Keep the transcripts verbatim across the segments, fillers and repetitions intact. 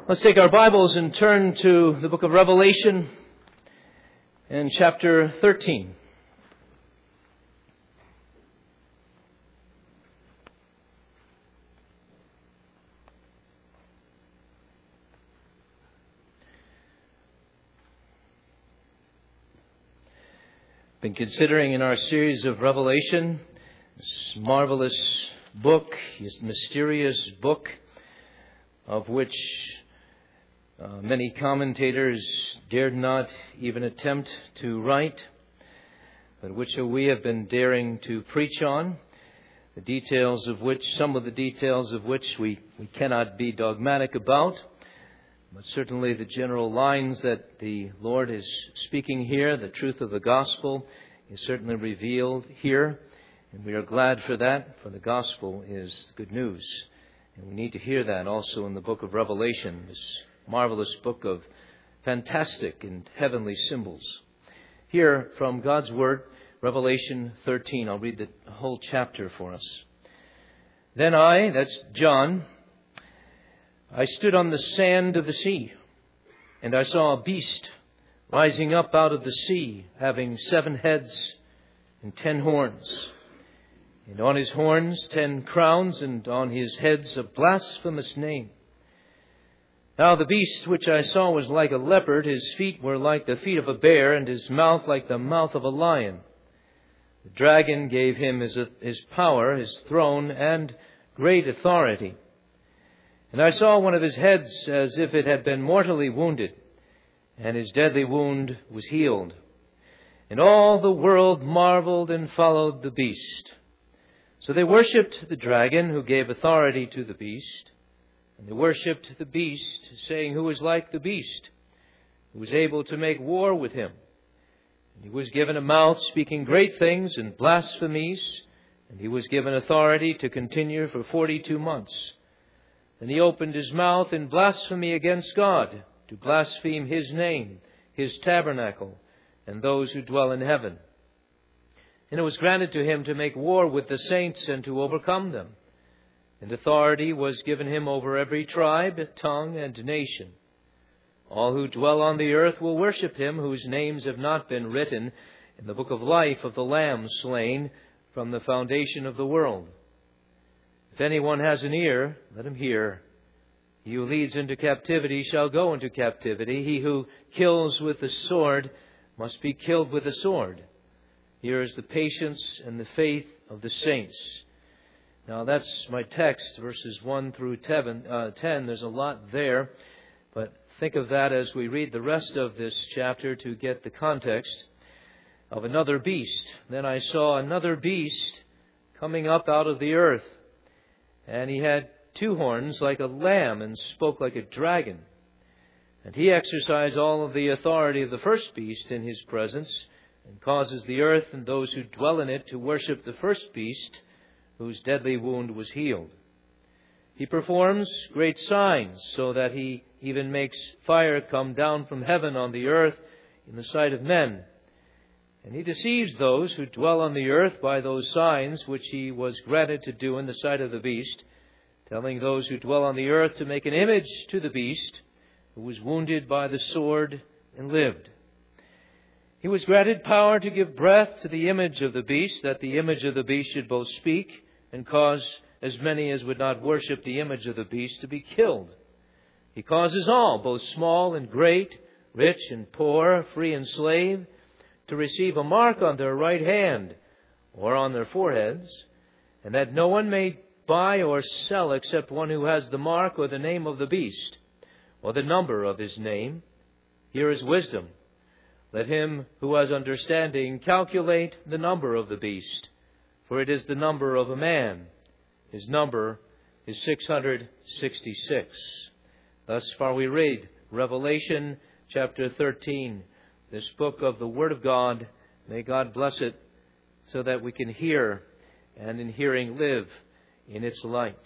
Let's take our Bibles and turn to the book of Revelation and chapter thirteen. Been considering in our series of Revelation this marvelous book, this mysterious book of which Uh, many commentators dared not even attempt to write, but which we have been daring to preach on, the details of which, some of the details of which we, we cannot be dogmatic about, but certainly the general lines that the Lord is speaking here, the truth of the gospel is certainly revealed here, and we are glad for that, for the gospel is good news. And we need to hear that also in the book of Revelation, this marvelous book of fantastic and heavenly symbols. Here from God's Word, Revelation thirteen. I'll read the whole chapter for us. Then I, that's John, I stood on the sand of the sea, and I saw a beast rising up out of the sea, having seven heads and ten horns. And on his horns ten crowns, and on his heads a blasphemous name. Now the beast which I saw was like a leopard, his feet were like the feet of a bear, and his mouth like the mouth of a lion. The dragon gave him his, his power, his throne, and great authority. And I saw one of his heads as if it had been mortally wounded, and his deadly wound was healed. And all the world marveled and followed the beast. So they worshipped the dragon who gave authority to the beast. And they worshipped the beast, saying, "Who is like the beast, who was able to make war with him?" And he was given a mouth speaking great things and blasphemies, and he was given authority to continue for forty-two months. Then he opened his mouth in blasphemy against God, to blaspheme his name, his tabernacle, and those who dwell in heaven. And it was granted to him to make war with the saints and to overcome them. And authority was given him over every tribe, tongue, and nation. All who dwell on the earth will worship him, whose names have not been written in the book of life of the Lamb slain from the foundation of the world. If anyone has an ear, let him hear. He who leads into captivity shall go into captivity. He who kills with the sword must be killed with the sword. Here is the patience and the faith of the saints. Now that's my text, verses one through ten. There's a lot there, but think of that as we read the rest of this chapter to get the context of another beast. Then I saw another beast coming up out of the earth, and he had two horns like a lamb and spoke like a dragon. And he exercised all of the authority of the first beast in his presence, and causes the earth and those who dwell in it to worship the first beast, whose deadly wound was healed. He performs great signs, so that he even makes fire come down from heaven on the earth in the sight of men. And he deceives those who dwell on the earth by those signs which he was granted to do in the sight of the beast, telling those who dwell on the earth to make an image to the beast, who was wounded by the sword and lived. He was granted power to give breath to the image of the beast, that the image of the beast should both speak and cause as many as would not worship the image of the beast to be killed. He causes all, both small and great, rich and poor, free and slave, to receive a mark on their right hand or on their foreheads, and that no one may buy or sell except one who has the mark or the name of the beast, or the number of his name. Here is wisdom. Let him who has understanding calculate the number of the beast, for it is the number of a man. His number is six hundred sixty-six. Thus far we read Revelation chapter thirteen, this book of the Word of God. May God bless it so that we can hear and in hearing live in its light.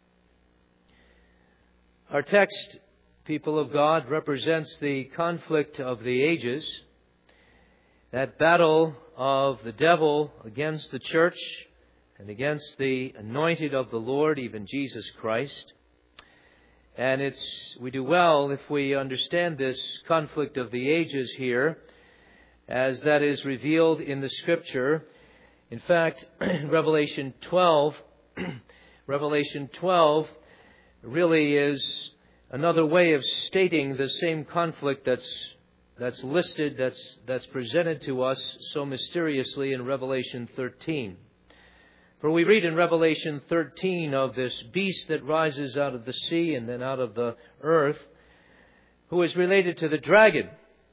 Our text, people of God, represents the conflict of the ages, that battle of the devil against the church and against the anointed of the Lord, even Jesus Christ. And it's we do well if we understand this conflict of the ages here, as that is revealed in the Scripture. In fact, Revelation twelve, Revelation twelve really is another way of stating the same conflict that's that's listed, that's that's presented to us so mysteriously in Revelation thirteen. For we read in Revelation thirteen of this beast that rises out of the sea and then out of the earth, who is related to the dragon.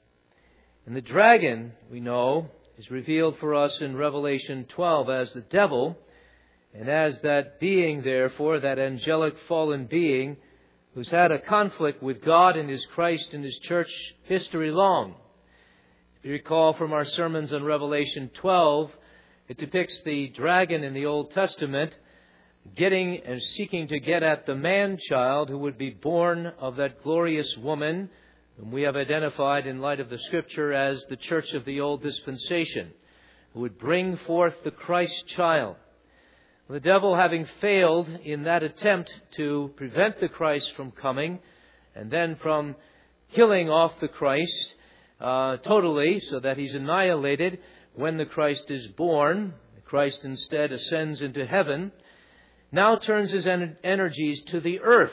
And the dragon, we know, is revealed for us in Revelation twelve as the devil, and as that being, therefore, that angelic fallen being, who's had a conflict with God and His Christ and His church history long. If you recall from our sermons on Revelation twelve, it depicts the dragon in the Old Testament getting and seeking to get at the man-child who would be born of that glorious woman, whom we have identified in light of the Scripture as the church of the old dispensation, who would bring forth the Christ child. The devil, having failed in that attempt to prevent the Christ from coming, and then from killing off the Christ uh, totally, so that He's annihilated when the Christ is born, the Christ instead ascends into heaven, now turns his en- energies to the earth.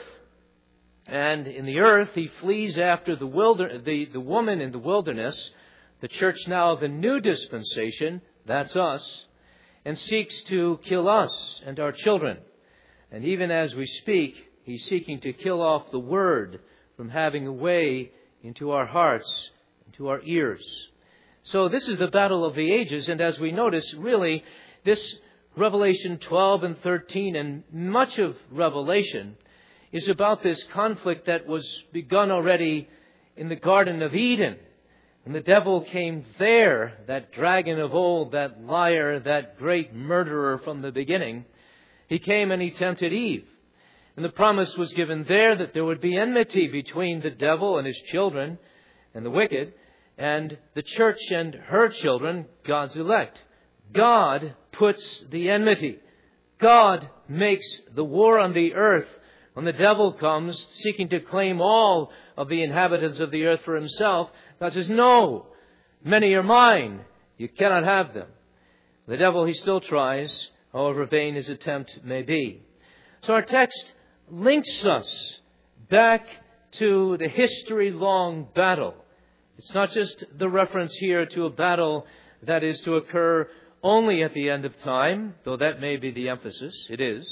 And in the earth, he flees after the, wilder- the, the woman in the wilderness, the church now of the new dispensation, that's us, and seeks to kill us and our children. And even as we speak, he's seeking to kill off the Word from having a way into our hearts, into our ears. So this is the battle of the ages, and as we notice, really, this Revelation twelve and thirteen and much of Revelation is about this conflict that was begun already in the Garden of Eden. And the devil came there, that dragon of old, that liar, that great murderer from the beginning. He came and he tempted Eve. And the promise was given there that there would be enmity between the devil and his children and the wicked, and the church and her children, God's elect. God puts the enmity. God makes the war on the earth. When the devil comes seeking to claim all of the inhabitants of the earth for himself, God says, no, many are mine. You cannot have them. The devil, he still tries, however vain his attempt may be. So our text links us back to the history-long battle. It's not just the reference here to a battle that is to occur only at the end of time, though that may be the emphasis. It is.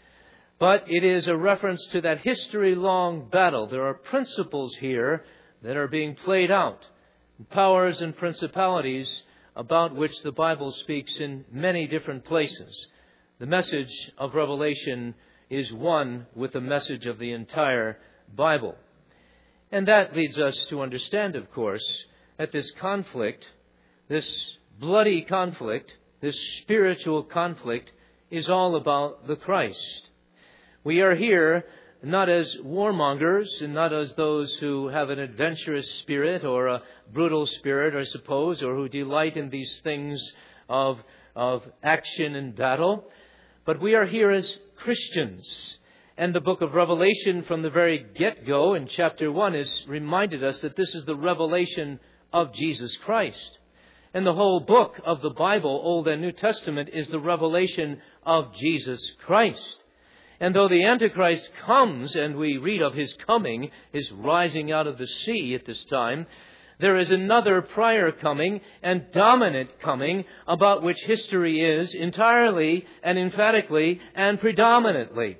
But it is a reference to that history-long battle. There are principles here that are being played out, powers and principalities about which the Bible speaks in many different places. The message of Revelation is one with the message of the entire Bible. And that leads us to understand, of course, that this conflict, this bloody conflict, this spiritual conflict, is all about the Christ. We are here not as warmongers and not as those who have an adventurous spirit or a brutal spirit, I suppose, or who delight in these things of, of action and battle. But we are here as Christians. And the book of Revelation from the very get-go in chapter one has reminded us that this is the revelation of Jesus Christ. And the whole book of the Bible, Old and New Testament, is the revelation of Jesus Christ. And though the Antichrist comes, and we read of his coming, his rising out of the sea at this time, there is another prior coming and dominant coming about which history is entirely and emphatically and predominantly.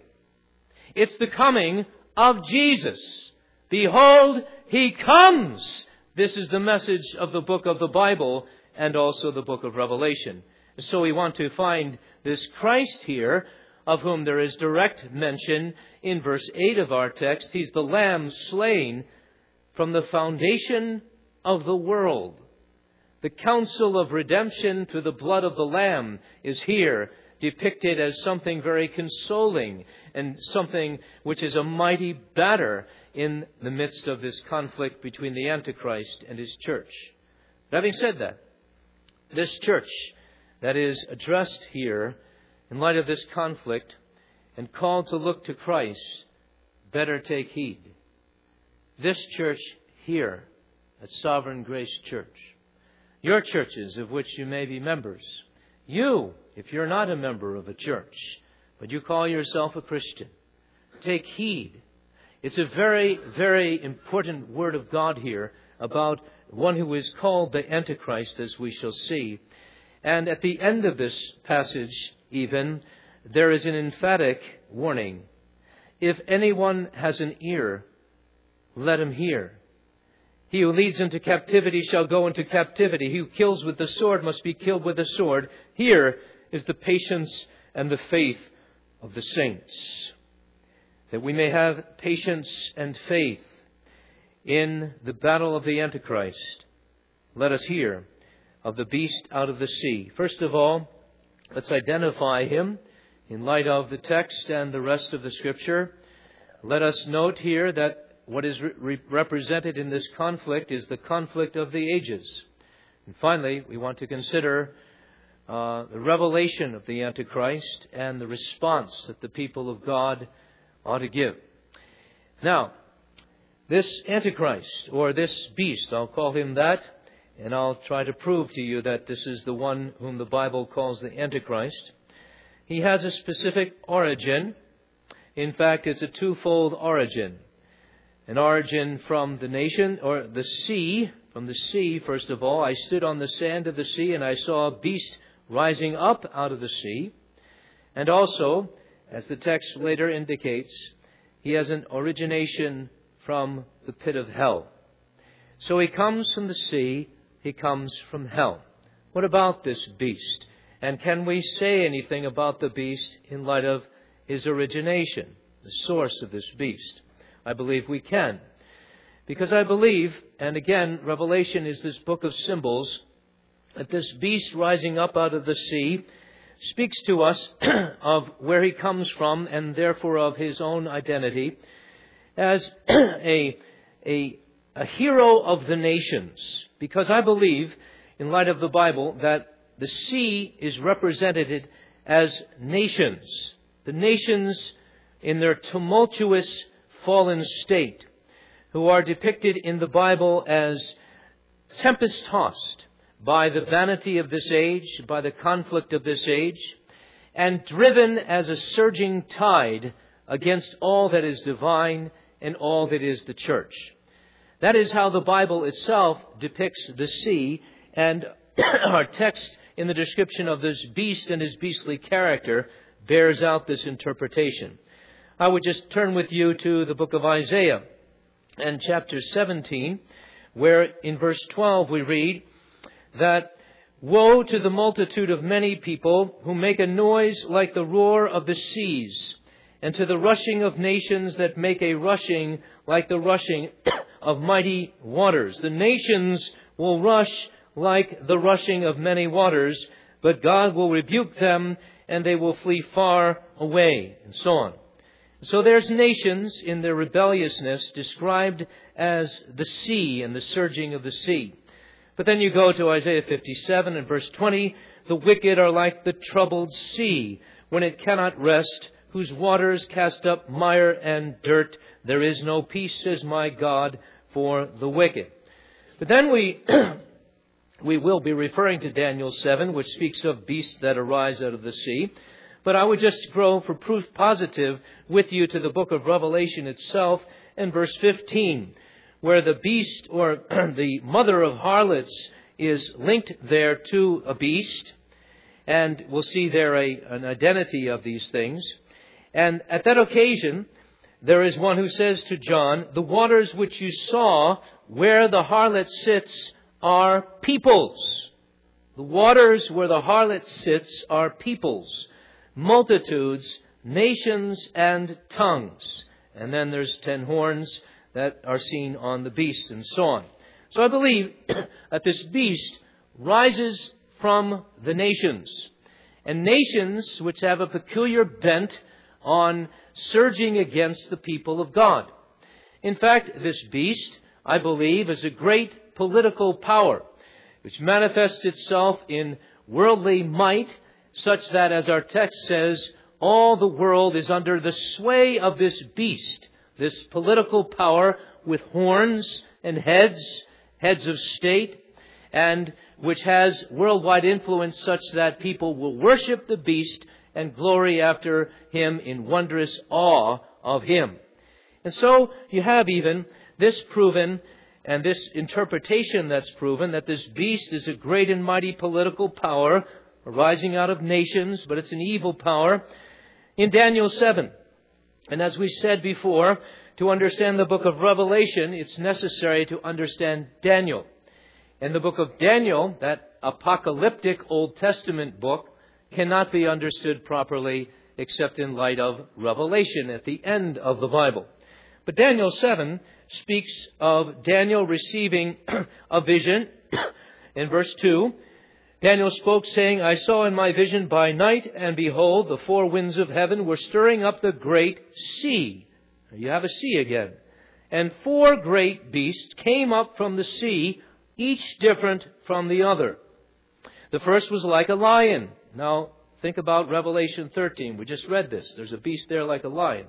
It's the coming of Jesus. Behold, He comes. This is the message of the book of the Bible and also the book of Revelation. So we want to find this Christ here, of whom there is direct mention in verse eight of our text. He's the Lamb slain from the foundation of the world. The counsel of redemption through the blood of the Lamb is here depicted as something very consoling and something which is a mighty banner in the midst of this conflict between the Antichrist and his church. But having said that, this church that is addressed here in light of this conflict and called to look to Christ better take heed. This church here at Sovereign Grace Church, your churches of which you may be members, you, if you're not a member of a church, but you call yourself a Christian, take heed. It's a very, very important word of God here about one who is called the Antichrist, as we shall see. And at the end of this passage, even, there is an emphatic warning. If anyone has an ear, let him hear. He who leads into captivity shall go into captivity. He who kills with the sword must be killed with the sword. Here is the patience and the faith of the saints, that we may have patience and faith in the battle of the Antichrist. Let us hear of the beast out of the sea. First of all, let's identify him in light of the text and the rest of the Scripture. Let us note here that what is re- represented in this conflict is the conflict of the ages. And finally, we want to consider uh, the revelation of the Antichrist and the response that the people of God ought to give. Now, this Antichrist, or this beast, I'll call him that, and I'll try to prove to you that this is the one whom the Bible calls the Antichrist. He has a specific origin. In fact, it's a twofold origin. An origin from the nation, or the sea. From the sea, first of all, I stood on the sand of the sea, and I saw a beast rising up out of the sea. And also, as the text later indicates, he has an origination from the pit of hell. So he comes from the sea, he comes from hell. What about this beast? And can we say anything about the beast in light of his origination, the source of this beast? I believe we can. Because I believe, and again, Revelation is this book of symbols, that this beast rising up out of the sea speaks to us of where he comes from and therefore of his own identity as a, a, a hero of the nations. Because I believe, in light of the Bible, that the sea is represented as nations. The nations in their tumultuous fallen state, who are depicted in the Bible as tempest-tossed by the vanity of this age, by the conflict of this age, and driven as a surging tide against all that is divine and all that is the church. That is how the Bible itself depicts the sea, and our text in the description of this beast and his beastly character bears out this interpretation. I would just turn with you to the book of Isaiah and chapter seventeen, where in verse twelve we read that, "Woe to the multitude of many people who make a noise like the roar of the seas, and to the rushing of nations that make a rushing like the rushing of mighty waters." The nations will rush like the rushing of many waters, but God will rebuke them and they will flee far away, and so on. So there's nations in their rebelliousness described as the sea and the surging of the sea. But then you go to Isaiah fifty-seven and verse twenty, "The wicked are like the troubled sea, when it cannot rest, whose waters cast up mire and dirt. There is no peace, says my God, for the wicked." But then we we will be referring to Daniel seven, which speaks of beasts that arise out of the sea. But I would just go for proof positive with you to the book of Revelation itself and verse fifteen, where the beast, or the mother of harlots, is linked there to a beast. And we'll see there a, an identity of these things. And at that occasion, there is one who says to John, "The waters which you saw where the harlot sits are peoples." The waters where the harlot sits are peoples, multitudes, nations, and tongues. And then there's ten horns that are seen on the beast, and so on. So I believe that this beast rises from the nations. And nations which have a peculiar bent on surging against the people of God. In fact, this beast, I believe, is a great political power, which manifests itself in worldly might, such that, as our text says, all the world is under the sway of this beast, this political power with horns and heads, heads of state, and which has worldwide influence such that people will worship the beast and glory after him in wondrous awe of him. And so you have even this proven, and this interpretation that's proven, that this beast is a great and mighty political power arising out of nations, but it's an evil power, in Daniel seven. And as we said before, to understand the book of Revelation, it's necessary to understand Daniel. And the book of Daniel, that apocalyptic Old Testament book, cannot be understood properly except in light of Revelation at the end of the Bible. But Daniel seven speaks of Daniel receiving a vision. In verse two, Daniel spoke, saying, I saw in my vision by night, and behold, the four winds of heaven were stirring up the great sea. You have a sea again. And four great beasts came up from the sea, each different from the other. The first was like a lion. Now, think about Revelation thirteen. We just read this. There's a beast there like a lion.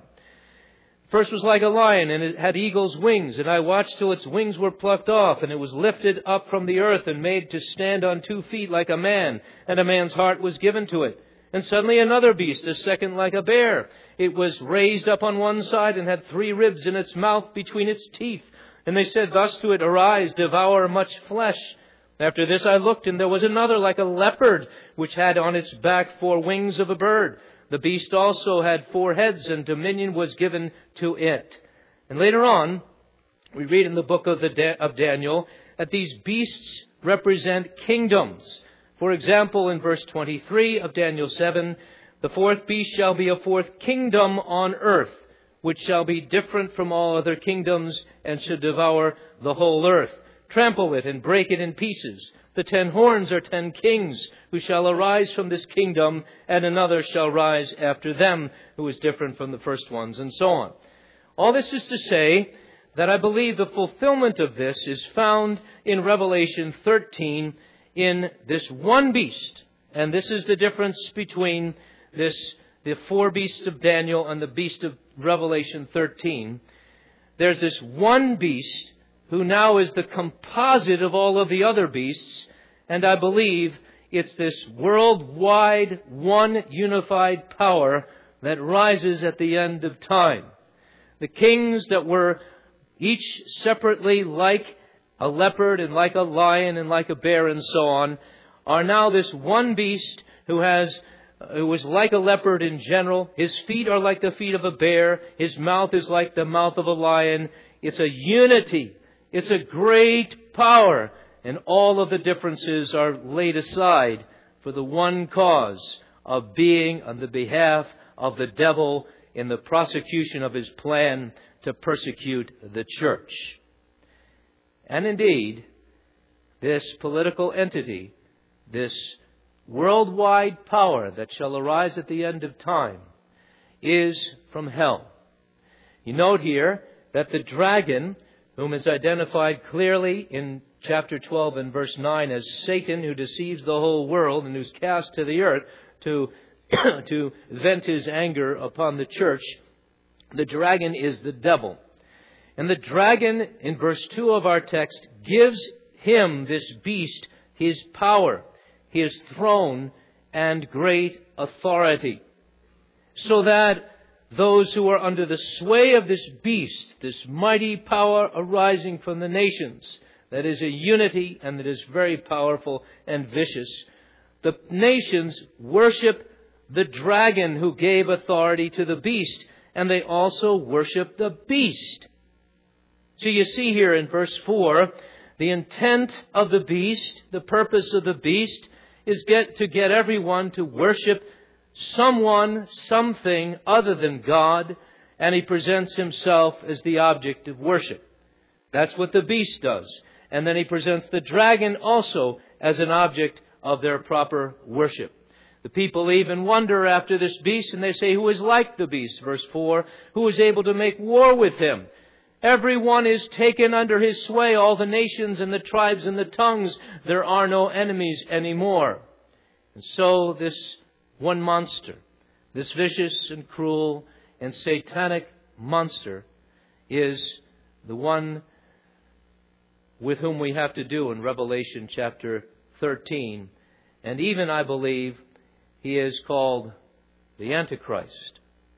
First was like a lion, and it had eagle's wings. And I watched till its wings were plucked off, and it was lifted up from the earth and made to stand on two feet like a man. And a man's heart was given to it. And suddenly another beast, a second like a bear. It was raised up on one side and had three ribs in its mouth between its teeth. And they said thus to it, Arise, devour much flesh. After this I looked, and there was another like a leopard, which had on its back four wings of a bird. The beast also had four heads, and dominion was given to it. And later on, we read in the book of, the da- of Daniel that these beasts represent kingdoms. For example, in verse twenty-three of Daniel seven, the fourth beast shall be a fourth kingdom on earth, which shall be different from all other kingdoms, and shall devour the whole earth, trample it and break it in pieces. The ten horns are ten kings who shall arise from this kingdom, and another shall rise after them, who is different from the first ones, and so on. All this is to say that I believe the fulfillment of this is found in Revelation thirteen in this one beast. And this is the difference between this, the four beasts of Daniel and the beast of Revelation thirteen. There's this one beast who now is the composite of all of the other beasts, and I believe it's this worldwide, one unified power that rises at the end of time. The kings that were each separately like a leopard and like a lion and like a bear and so on, are now this one beast who has who was like a leopard in general. His feet are like the feet of a bear. His mouth is like the mouth of a lion. It's a unity. It's a great power, and all of the differences are laid aside for the one cause of being on the behalf of the devil in the prosecution of his plan to persecute the church. And indeed, this political entity, this worldwide power that shall arise at the end of time, is from hell. You note here that the dragon, whom is identified clearly in chapter twelve and verse nine as Satan, who deceives the whole world and who's cast to the earth to, to vent his anger upon the church, the dragon is the devil. And the dragon, in verse two of our text, gives him, this beast, his power, his throne, and great authority. So that those who are under the sway of this beast, this mighty power arising from the nations, that is a unity and that is very powerful and vicious, the nations worship the dragon who gave authority to the beast, and they also worship the beast. So you see here in verse four, the intent of the beast, the purpose of the beast, is get to get everyone to worship someone, something other than God, and he presents himself as the object of worship. That's what the beast does. And then he presents the dragon also as an object of their proper worship. The people even wonder after this beast, and they say, who is like the beast? Verse four, who is able to make war with him? Everyone is taken under his sway, all the nations and the tribes and the tongues. There are no enemies anymore. And so this one monster, this vicious and cruel and satanic monster, is the one with whom we have to do in Revelation chapter thirteen. And even, I believe, he is called the Antichrist.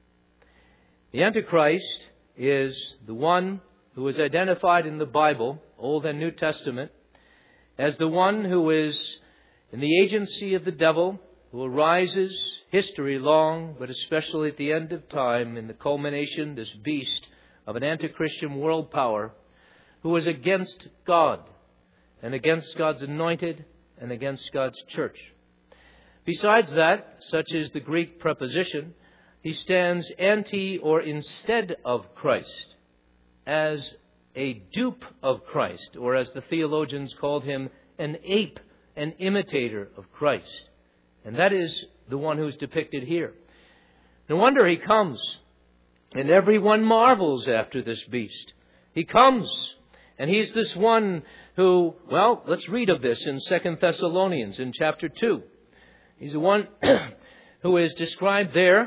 The Antichrist is the one who is identified in the Bible, Old and New Testament, as the one who is in the agency of the devil, who arises history long, but especially at the end of time, in the culmination, this beast of an anti-Christian world power, who is against God, and against God's anointed, and against God's church. Besides that, such is the Greek preposition, he stands anti or instead of Christ, as a dupe of Christ, or as the theologians called him, an ape, an imitator of Christ. And that is the one who's depicted here. No wonder he comes, and everyone marvels after this beast. He comes, and he's this one who, well, let's read of this in Second Thessalonians in chapter two. He's the one who is described there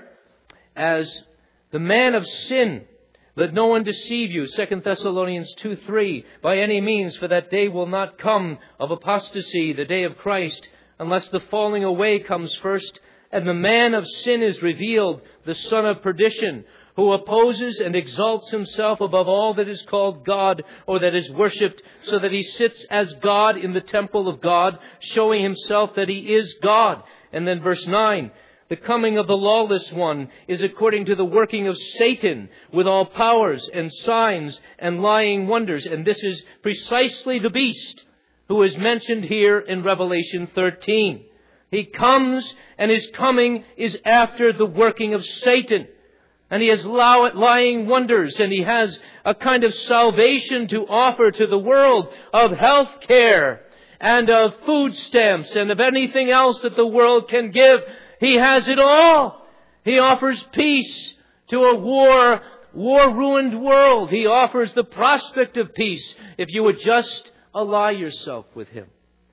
as the man of sin. Let no one deceive you, Second Thessalonians two three, by any means, for that day will not come of apostasy, the day of Christ, unless the falling away comes first, and the man of sin is revealed, the son of perdition, who opposes and exalts himself above all that is called God or that is worshipped, so that he sits as God in the temple of God, showing himself that he is God. And then verse nine, the coming of the lawless one is according to the working of Satan with all powers and signs and lying wonders. And this is precisely the beast who is mentioned here in Revelation thirteen. He comes, and his coming is after the working of Satan. And he has lying wonders, and he has a kind of salvation to offer to the world of health care and of food stamps and of anything else that the world can give. He has it all. He offers peace to a war, war-ruined world. He offers the prospect of peace if you would just ally yourself with him.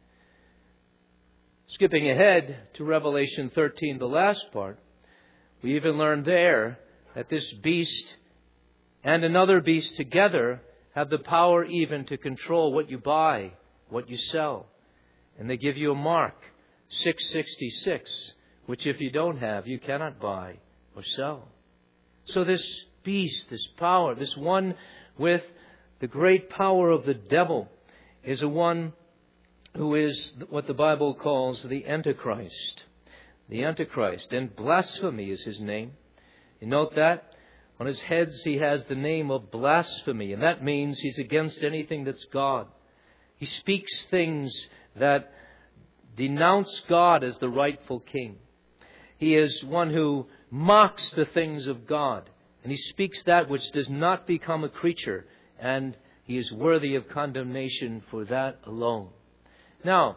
Skipping ahead to Revelation thirteen, the last part, we even learn there that this beast and another beast together have the power even to control what you buy, what you sell. And they give you a mark, six sixty-six, which if you don't have, you cannot buy or sell. So this beast, this power, this one with the great power of the devil, is a one who is what the Bible calls the Antichrist. The Antichrist. And blasphemy is his name. You note that? On his heads he has the name of blasphemy. And that means he's against anything that's God. He speaks things that denounce God as the rightful king. He is one who mocks the things of God. And he speaks that which does not become a creature. And he is worthy of condemnation for that alone. Now,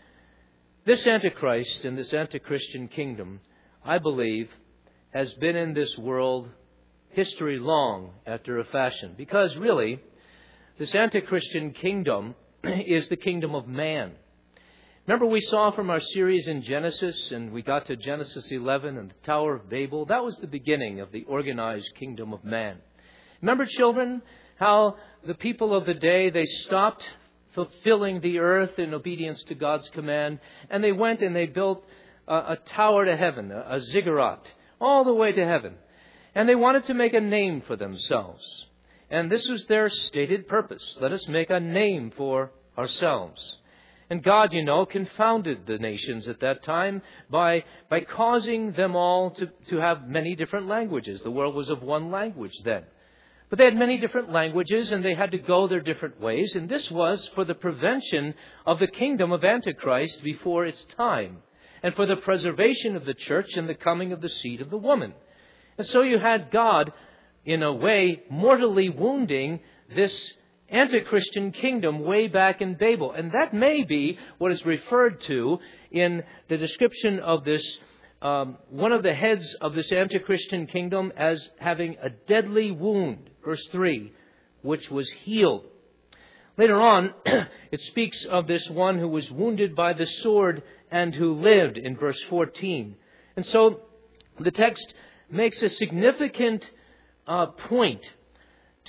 this Antichrist and this anti-Christian kingdom, I believe, has been in this world history long after a fashion. Because really, this anti-Christian kingdom is the kingdom of man. Remember we saw from our series in Genesis, and we got to Genesis eleven and the Tower of Babel. That was the beginning of the organized kingdom of man. Remember, children, how the people of the day, they stopped fulfilling the earth in obedience to God's command, and they went and they built a, a tower to heaven, a, a ziggurat, all the way to heaven. And they wanted to make a name for themselves. And this was their stated purpose. Let us make a name for ourselves. And God, you know, confounded the nations at that time by, by causing them all to, to have many different languages. The world was of one language then. But they had many different languages, and they had to go their different ways. And this was for the prevention of the kingdom of Antichrist before its time, and for the preservation of the church and the coming of the seed of the woman. And so you had God, in a way, mortally wounding this anti-Christian kingdom way back in Babel. And that may be what is referred to in the description of this, um, one of the heads of this anti-Christian kingdom as having a deadly wound. Verse three, which was healed. Later on, it speaks of this one who was wounded by the sword and who lived in verse fourteen. And so the text makes a significant uh, point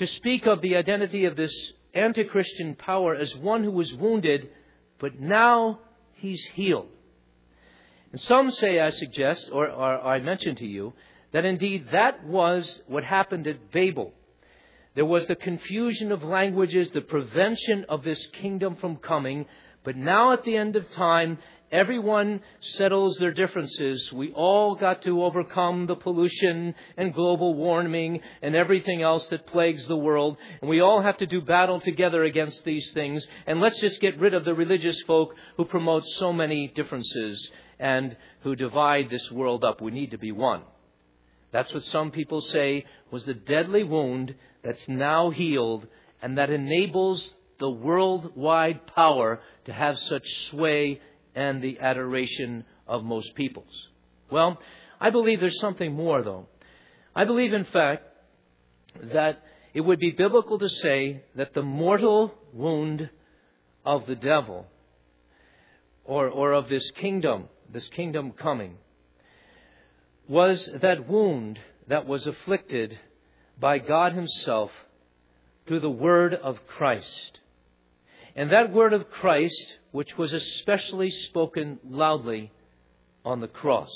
to speak of the identity of this anti-Christian power as one who was wounded, but now he's healed. And some say, I suggest, or, or I mention to you, that indeed that was what happened at Babel. There was the confusion of languages, the prevention of this kingdom from coming. But now at the end of time, everyone settles their differences. We all got to overcome the pollution and global warming and everything else that plagues the world. And we all have to do battle together against these things. And let's just get rid of the religious folk who promote so many differences and who divide this world up. We need to be one. That's what some people say was the deadly wound that's now healed and that enables the worldwide power to have such sway and the adoration of most peoples. Well, I believe there's something more, though. I believe, in fact, that it would be biblical to say that the mortal wound of the devil, or, or of this kingdom, this kingdom coming, was that wound that was afflicted by God Himself through the word of Christ. And that word of Christ, which was especially spoken loudly on the cross.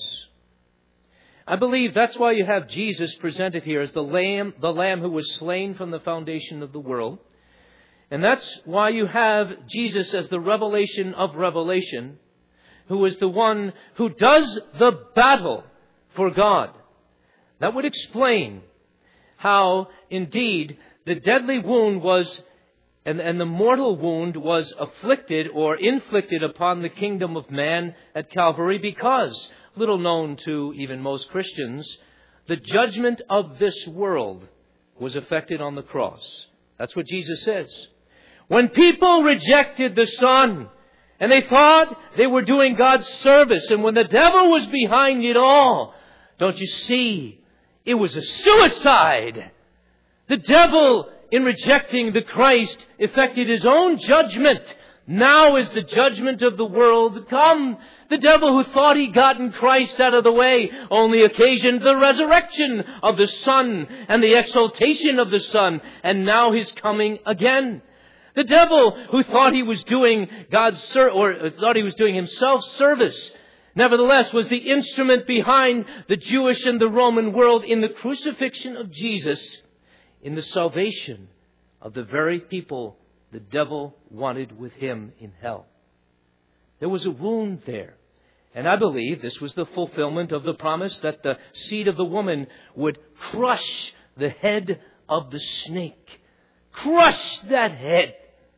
I believe that's why you have Jesus presented here as the lamb, the lamb who was slain from the foundation of the world. And that's why you have Jesus as the revelation of revelation, who is the one who does the battle for God. That would explain how, indeed, the deadly wound was, and, and the mortal wound was afflicted or inflicted upon the kingdom of man at Calvary because, little known to even most Christians, the judgment of this world was effected on the cross. That's what Jesus says. When people rejected the Son, and they thought they were doing God's service, and when the devil was behind it all, don't you see? It was a suicide. The devil, in rejecting the Christ, effected his own judgment. Now is the judgment of the world come. The devil who thought he'd gotten Christ out of the way only occasioned the resurrection of the Son and the exaltation of the Son. And now He's coming again. The devil who thought he was doing God's ser- or thought he was doing himself service, nevertheless, was the instrument behind the Jewish and the Roman world in the crucifixion of Jesus, in the salvation of the very people the devil wanted with Him in hell. There was a wound there. And I believe this was the fulfillment of the promise that the seed of the woman would crush the head of the snake. Crush that head.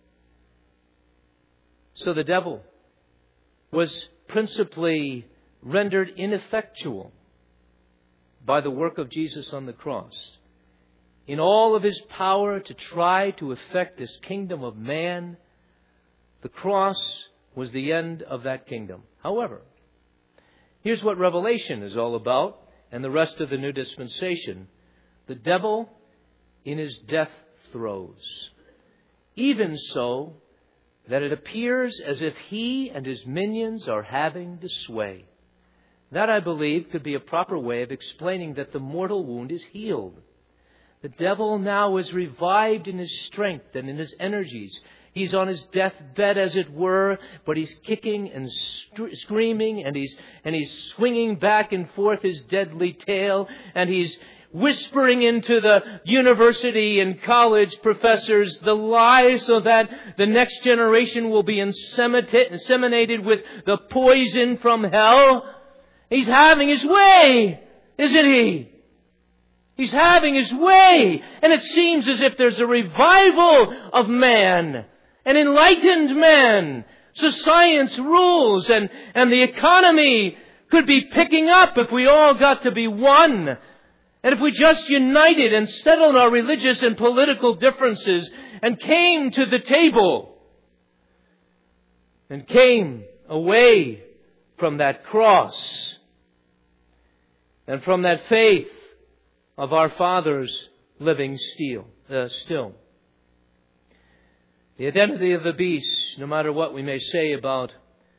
So the devil was principally rendered ineffectual by the work of Jesus on the cross. In all of his power to try to effect this kingdom of man, the cross was the end of that kingdom. However, here's what Revelation is all about and the rest of the New Dispensation. The devil in his death throes. Even so that it appears as if he and his minions are having the sway. That, I believe, could be a proper way of explaining that the mortal wound is healed. The devil now is revived in his strength and in his energies. He's on his deathbed, as it were, but he's kicking and st- screaming, and he's and he's swinging back and forth his deadly tail, and he's whispering into the university and college professors the lies so that the next generation will be inseminated with the poison from hell. He's having his way, isn't he? He's having his way. And it seems as if there's a revival of man, an enlightened man. So science rules, and, and the economy could be picking up if we all got to be one. And if we just united and settled our religious and political differences and came to the table and came away from that cross and from that faith of our fathers living still, uh, still. The identity of the beast, no matter what we may say about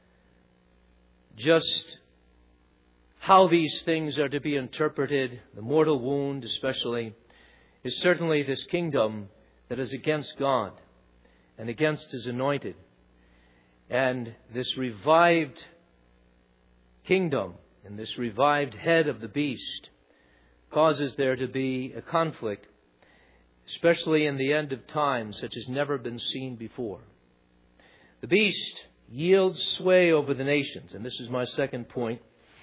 just how these things are to be interpreted, the mortal wound especially, is certainly this kingdom that is against God and against His anointed. And this revived kingdom and this revived head of the beast causes there to be a conflict, especially in the end of time, such as never been seen before. The beast yields sway over the nations, and this is my second point.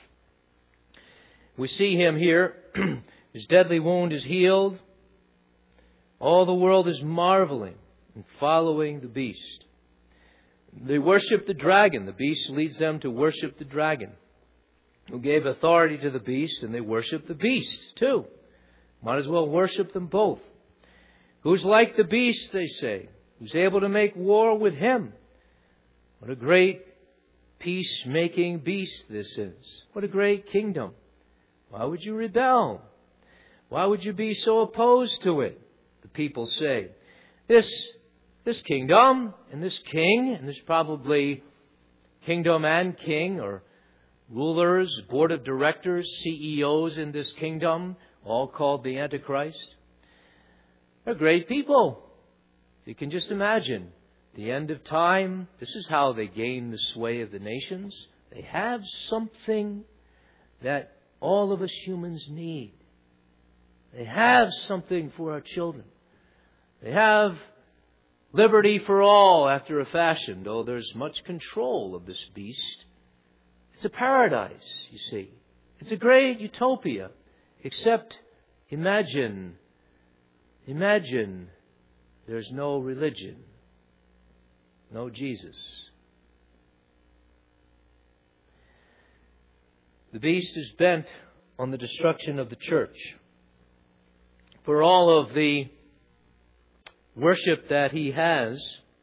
We see him here. His deadly wound is healed. All the world is marveling and following the beast. They worship the dragon. The beast leads them to worship the dragon, who gave authority to the beast, and they worship the beast too. Might as well worship them both. Who's like the beast, they say, who's able to make war with him. What a great peacemaking beast this is. What a great kingdom. Why would you rebel? Why would you be so opposed to it? The people say. This, this kingdom and this king, and there's probably kingdom and king, or rulers, board of directors, C E Os in this kingdom, all called the Antichrist. They're great people. You can just imagine the end of time. This is how they gain the sway of the nations. They have something that all of us humans need. They have something for our children. They have liberty for all after a fashion, though there's much control of this beast. It's a paradise, you see. It's a great utopia. Except, imagine, imagine there's no religion, no Jesus. The beast is bent on the destruction of the church. For all of the worship that he has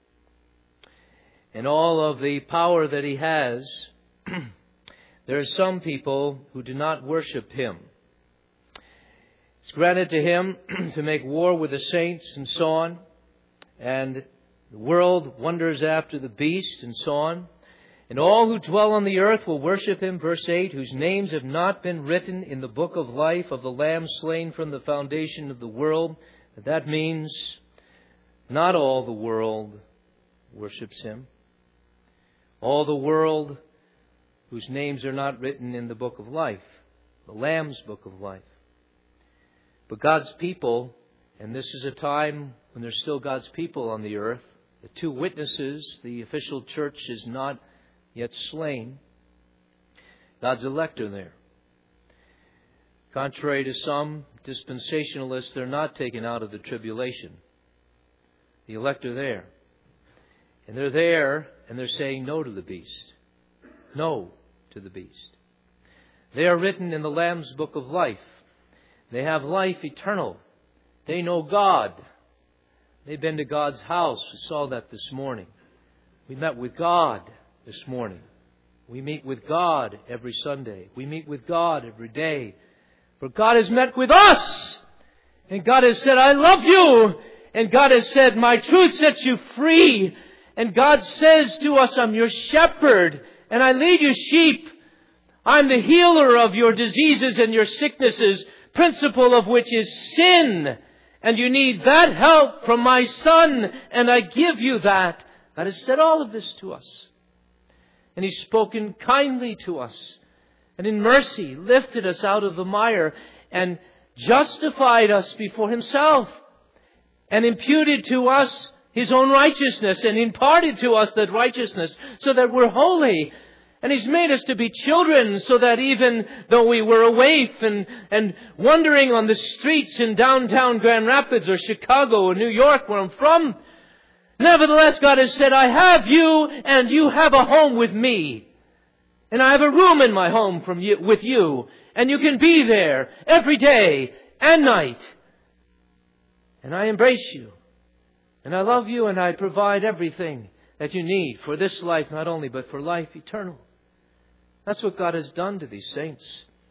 and all of the power that he has, there are some people who do not worship him. It's granted to him to make war with the saints and so on. And the world wonders after the beast and so on. And all who dwell on the earth will worship him, verse eight, whose names have not been written in the book of life of the Lamb slain from the foundation of the world. That means not all the world worships him. All the world whose names are not written in the book of life, the Lamb's book of life. But God's people, and this is a time when there's still God's people on the earth, the two witnesses, the official church is not yet slain. God's elect are there. Contrary to some dispensationalists, they're not taken out of the tribulation. The elect are there. And they're there, and they're saying no to the beast. No to the beast. They are written in the Lamb's book of life. They have life eternal. They know God. They've been to God's house. We saw that this morning. We met with God this morning. We meet with God every Sunday. We meet with God every day. For God has met with us. And God has said, I love you. And God has said, my truth sets you free. And God says to us, I'm your shepherd. And I lead you sheep. I'm the healer of your diseases and your sicknesses, principle of which is sin. And you need that help from my Son. And I give you that. God has said all of this to us. And He's spoken kindly to us. And in mercy lifted us out of the mire and justified us before Himself. And imputed to us His own righteousness and imparted to us that righteousness so that we're holy. And He's made us to be children so that even though we were away and, and wandering on the streets in downtown Grand Rapids or Chicago or New York where I'm from, nevertheless God has said, I have you and you have a home with me. And I have a room in my home from you, with you. And you can be there every day and night. And I embrace you. And I love you and I provide everything that you need for this life not only, but for life eternal. That's what God has done to these saints.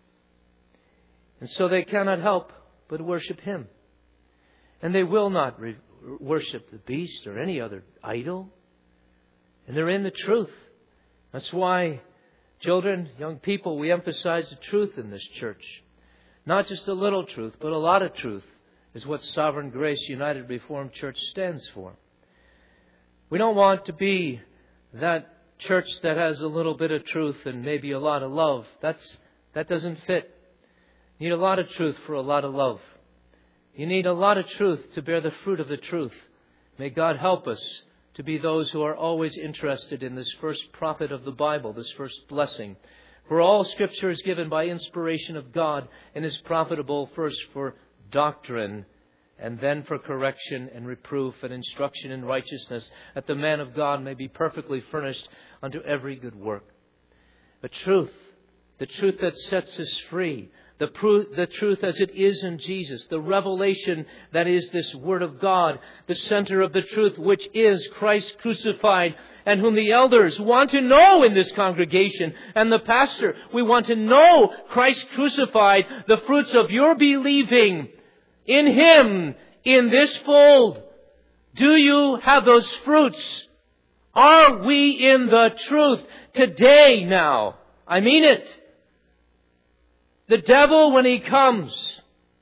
And so they cannot help but worship Him. And they will not re- worship the beast or any other idol. And they're in the truth. That's why, children, young people, we emphasize the truth in this church. Not just a little truth, but a lot of truth. is what Sovereign Grace United Reformed Church stands for. We don't want to be that church that has a little bit of truth and maybe a lot of love. That's that doesn't fit. You need a lot of truth for a lot of love. You need a lot of truth to bear the fruit of the truth. May God help us to be those who are always interested in this first prophet of the Bible, this first blessing. For all Scripture is given by inspiration of God and is profitable first for doctrine and then for correction and reproof and instruction in righteousness, that the man of God may be perfectly furnished unto every good work. The truth, the truth that sets us free, The, proof, the truth as it is in Jesus, the revelation that is this Word of God, the center of the truth, which is Christ crucified, and whom the elders want to know in this congregation, and the pastor. We want to know Christ crucified, the fruits of your believing in Him, in this fold. Do you have those fruits? Are we in the truth today now? I mean it. The devil, when he comes,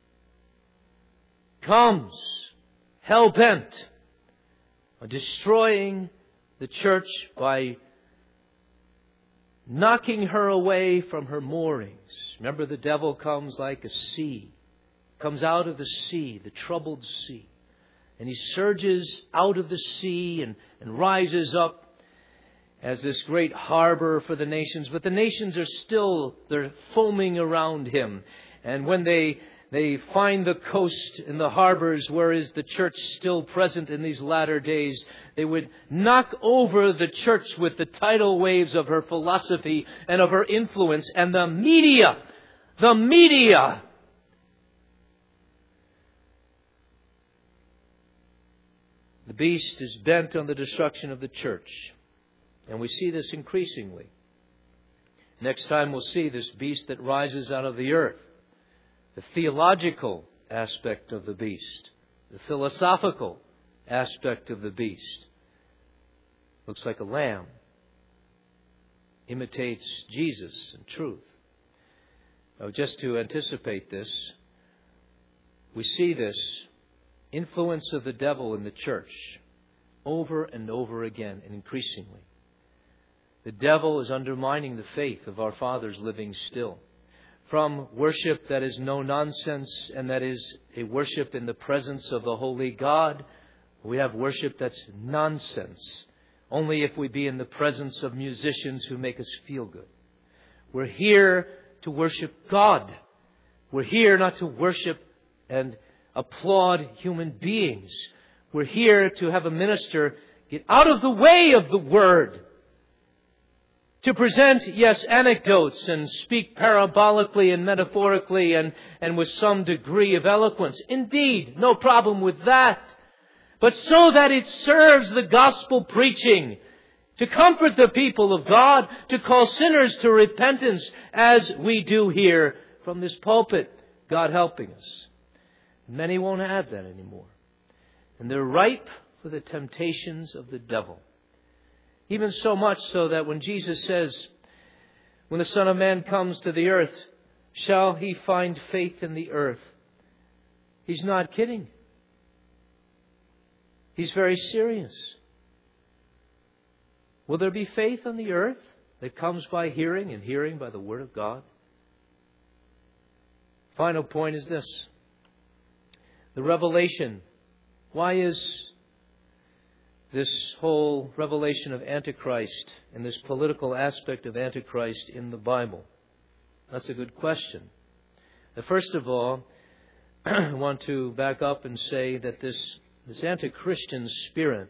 comes hell-bent on destroying the church by knocking her away from her moorings. Remember, the devil comes like a sea, comes out of the sea, the troubled sea. And he surges out of the sea and, and rises up as this great harbor for the nations. But the nations are still, they're foaming around him. And when they they find the coast and the harbors where is the church still present in these latter days, they would knock over the church with the tidal waves of her philosophy and of her influence. And the media, the media, the beast is bent on the destruction of the church. And we see this increasingly. Next time we'll see this beast that rises out of the earth. The theological aspect of the beast. The philosophical aspect of the beast. Looks like a lamb. Imitates Jesus in truth. Now, just to anticipate this, we see this influence of the devil in the church over and over again and increasingly. The devil is undermining the faith of our fathers living still. From worship that is no nonsense and that is a worship in the presence of the holy God, we have worship that's nonsense. Only if we be in the presence of musicians who make us feel good. We're here to worship God. We're here not to worship and applaud human beings. We're here to have a minister get out of the way of the Word. To present, yes, anecdotes and speak parabolically and metaphorically and, and with some degree of eloquence. Indeed, no problem with that. But so that it serves the gospel preaching, to comfort the people of God, to call sinners to repentance, as we do here from this pulpit, God helping us. Many won't have that anymore. And they're ripe for the temptations of the devil. Even so much so that when Jesus says, when the Son of Man comes to the earth, shall He find faith in the earth? He's not kidding. He's very serious. Will there be faith on the earth that comes by hearing and hearing by the Word of God? Final point is this. The revelation. Why is this whole revelation of Antichrist and this political aspect of Antichrist in the Bible? That's a good question. First of all, I want to back up and say that this, this anti-Christian spirit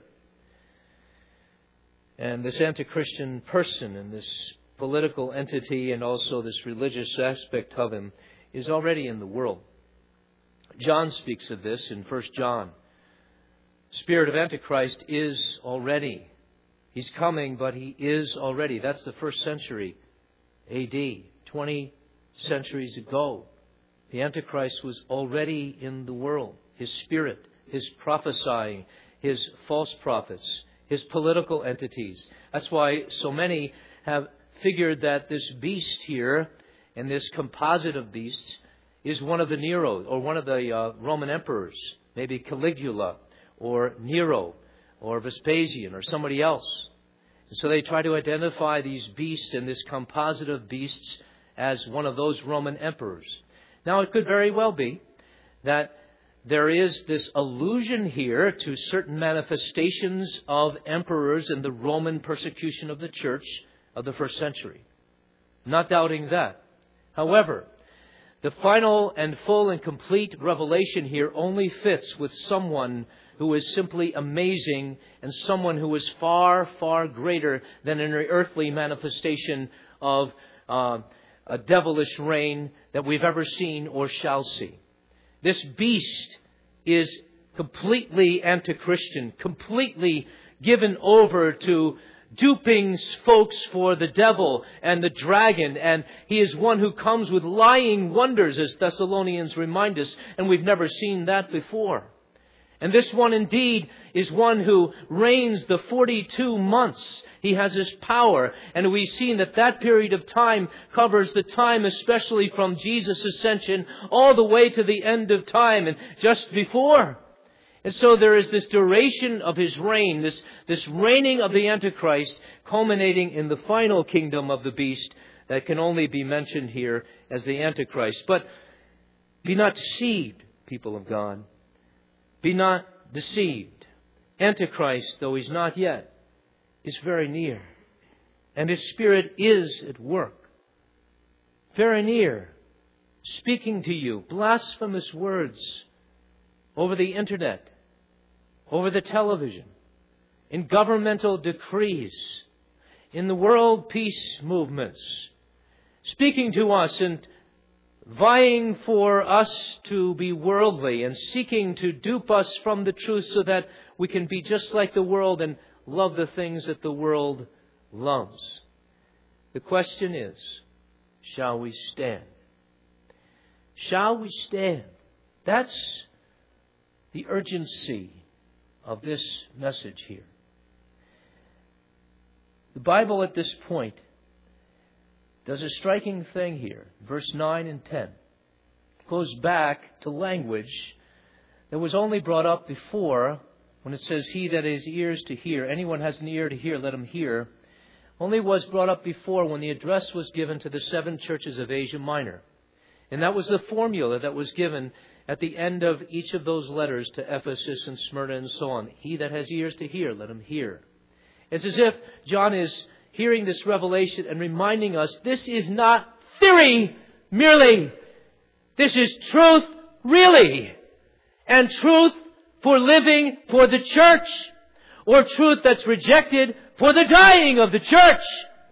and this anti-Christian person and this political entity and also this religious aspect of him is already in the world. John speaks of this in First John. Spirit of Antichrist is already. He's coming, but he is already. That's the first century A D, twenty centuries ago. The Antichrist was already in the world. His spirit, his prophesying, his false prophets, his political entities. That's why so many have figured that this beast here and this composite of beasts is one of the Nero, or one of the uh, Roman emperors, maybe Caligula, or Nero, or Vespasian, or somebody else. And so they try to identify these beasts and this composite of beasts as one of those Roman emperors. Now, it could very well be that there is this allusion here to certain manifestations of emperors in the Roman persecution of the church of the first century. Not doubting that. However, the final and full and complete revelation here only fits with someone who is simply amazing and someone who is far, far greater than an earthly manifestation of uh, a devilish reign that we've ever seen or shall see. This beast is completely anti-Christian, completely given over to duping folks for the devil and the dragon, and he is one who comes with lying wonders, as Thessalonians remind us, and we've never seen that before. And this one indeed is one who reigns the forty-two months. He has his power. And we've seen that that period of time covers the time especially from Jesus' ascension all the way to the end of time and just before. And so there is this duration of his reign, this, this reigning of the Antichrist, culminating in the final kingdom of the beast that can only be mentioned here as the Antichrist. But be not deceived, people of God. Be not deceived. Antichrist, though he's not yet, is very near. And his spirit is at work. Very near. Speaking to you blasphemous words over the internet, over the television, in governmental decrees, in the world peace movements, speaking to us and vying for us to be worldly and seeking to dupe us from the truth so that we can be just like the world and love the things that the world loves. The question is, shall we stand? Shall we stand? That's the urgency of this message here. The Bible at this point does a striking thing here. Verse nine and ten goes back to language that was only brought up before when it says, he that has ears to hear. Anyone has an ear to hear, let him hear. Only was brought up before when the address was given to the seven churches of Asia Minor. And that was the formula that was given at the end of each of those letters to Ephesus and Smyrna and so on. He that has ears to hear, let him hear. It's as if John is hearing this revelation and reminding us this is not theory merely. This is truth really. And truth for living for the church. Or truth that's rejected for the dying of the church.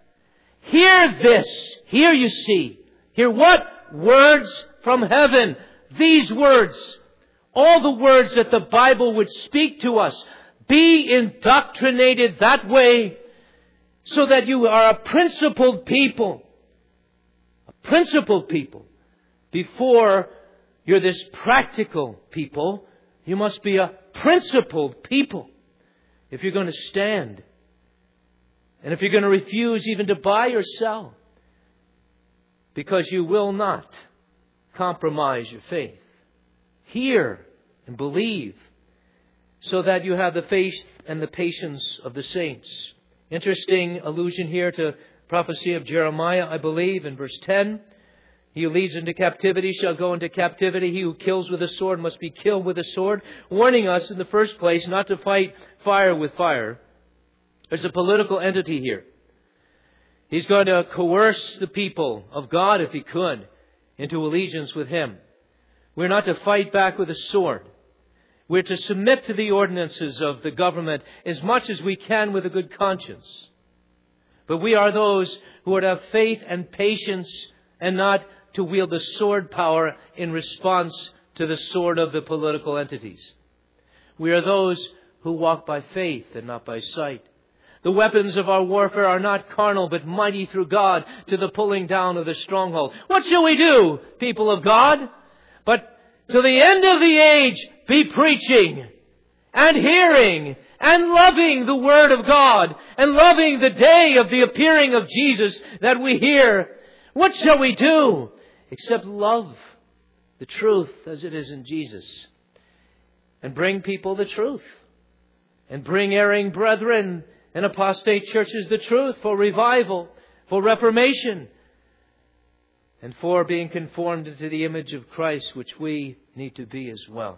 Hear this. Here you see. Hear what? Words from heaven. These words. All the words that the Bible would speak to us. Be indoctrinated that way so that you are a principled people. A principled people. Before you're this practical people, you must be a principled people. If you're going to stand. And if you're going to refuse even to buy or sell. Because you will not compromise your faith. Hear and believe. So that you have the faith and the patience of the saints. Interesting allusion here to prophecy of Jeremiah, I believe, in verse ten. He who leads into captivity shall go into captivity. He who kills with a sword must be killed with a sword. Warning us in the first place not to fight fire with fire. There's a political entity here. He's going to coerce the people of God, if he could, into allegiance with him. We're not to fight back with a sword. We're to submit to the ordinances of the government as much as we can with a good conscience. But we are those who are to have faith and patience and not to wield the sword power in response to the sword of the political entities. We are those who walk by faith and not by sight. The weapons of our warfare are not carnal, but mighty through God to the pulling down of the stronghold. What shall we do, people of God? But to the end of the age, be preaching and hearing and loving the Word of God and loving the day of the appearing of Jesus that we hear. What shall we do except love the truth as it is in Jesus, and bring people the truth, and bring erring brethren and apostate churches the truth for revival, for reformation, and for being conformed into the image of Christ, which we need to be as well.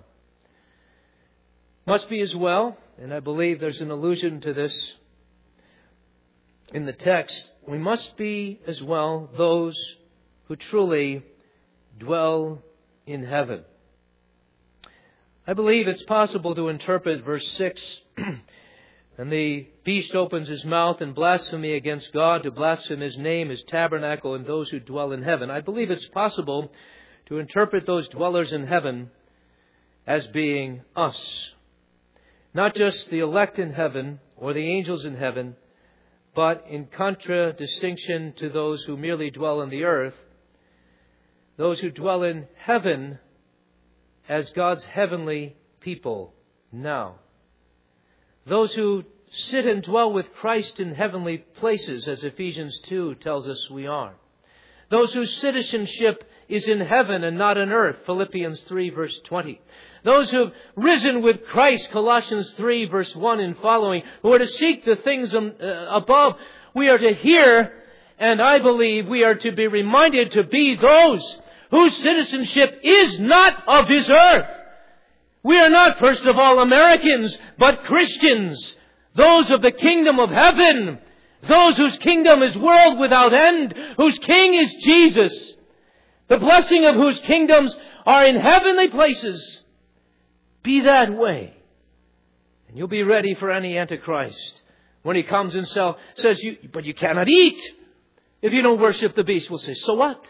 Must be as well, and I believe there's an allusion to this in the text, we must be as well those who truly dwell in heaven. I believe it's possible to interpret verse six, and the beast opens his mouth in blasphemy against God, to blaspheme His name, His tabernacle, and those who dwell in heaven. I believe it's possible to interpret those dwellers in heaven as being us. Not just the elect in heaven or the angels in heaven, but in contradistinction to those who merely dwell on the earth, those who dwell in heaven as God's heavenly people now. Those who sit and dwell with Christ in heavenly places, as Ephesians two tells us we are. Those whose citizenship is in heaven and not on earth, Philippians three verse twenty. Those who have risen with Christ, Colossians three verse one and following, who are to seek the things above. We are to hear, and I believe we are to be reminded to be those whose citizenship is not of this earth. We are not, first of all, Americans, but Christians. Those of the kingdom of heaven. Those whose kingdom is world without end. Whose king is Jesus. The blessing of whose kingdoms are in heavenly places. Be that way. And you'll be ready for any Antichrist. When he comes and sell, says, you, but you cannot eat if you don't worship the beast. We'll say, so what?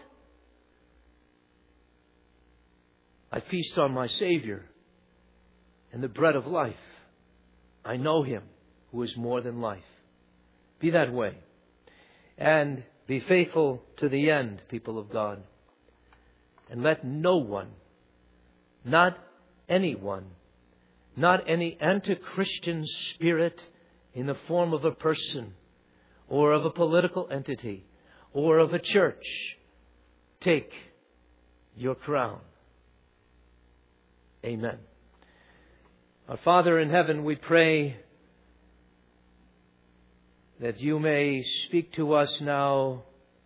I feast on my Savior and the bread of life. I know Him who is more than life. Be that way. And be faithful to the end, people of God. And let no one, not anyone, not any anti-Christian spirit in the form of a person or of a political entity or of a church, take your crown. Amen. Our Father in heaven, we pray that you may speak to us now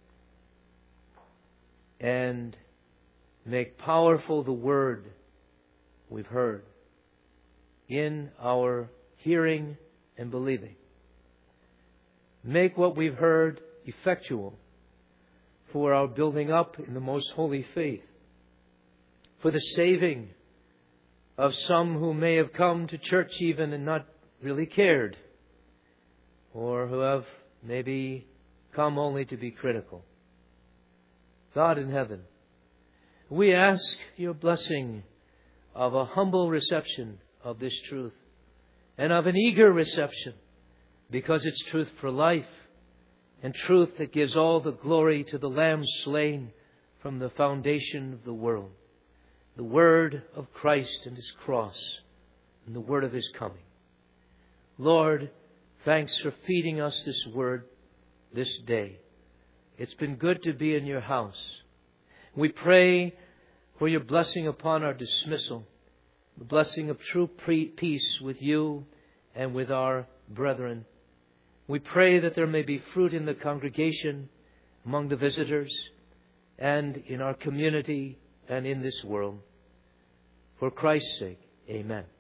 and make powerful the word we've heard in our hearing and believing. Make what we've heard effectual for our building up in the most holy faith, for the saving of some who may have come to church even and not really cared, or who have maybe come only to be critical. God in heaven, we ask your blessing of a humble reception of this truth and of an eager reception, because it's truth for life and truth that gives all the glory to the Lamb slain from the foundation of the world. The word of Christ and His cross and the word of His coming. Lord, thanks for feeding us this word this day. It's been good to be in your house. We pray for your blessing upon our dismissal, the blessing of true peace with you and with our brethren. We pray that there may be fruit in the congregation, among the visitors, and in our community and in this world. For Christ's sake, amen.